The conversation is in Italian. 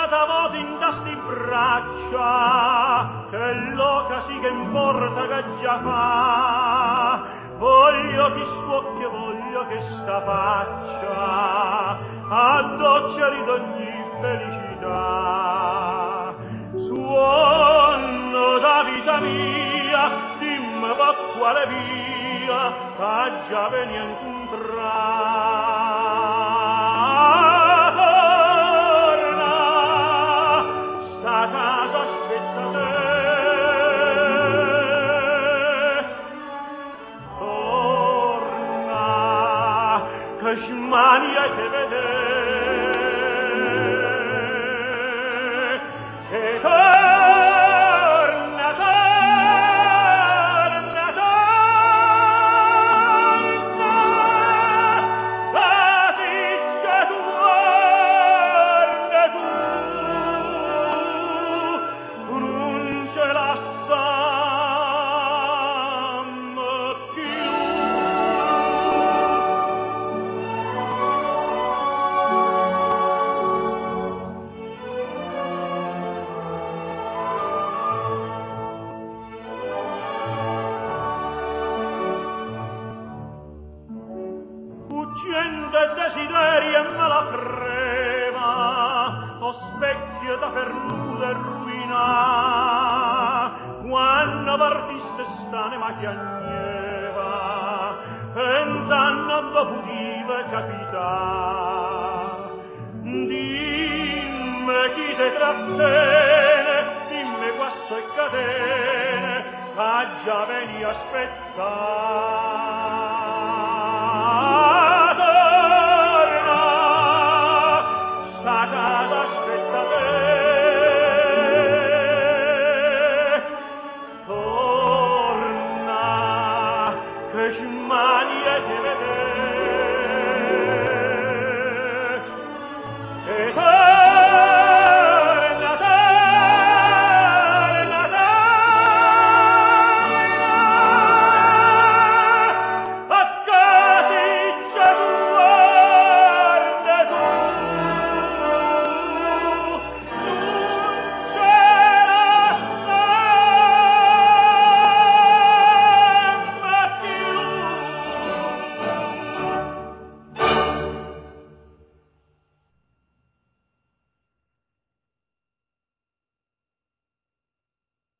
t'amo in tasti braccia, che l'oca si che importa che già fa, voglio chi suocchia, voglio che sta faccia, addocciali d'ogni felicità. Suono da vita mia, dimmi per quale via, che già veni a incontrare. Torna, sta casa aspetta te. Torna, che smania che vede. Se torna, torna, torna, faticcia tu, torna tu non ce la sanno più. Fuggendo e desideri e me la prema, o specchio da perduta e ruina, quando partisse st'anima chiagneva, pensando dopo dive capità. Dimmi chi te trattiene, dimmi guasso e catene, che già veni a spezzare.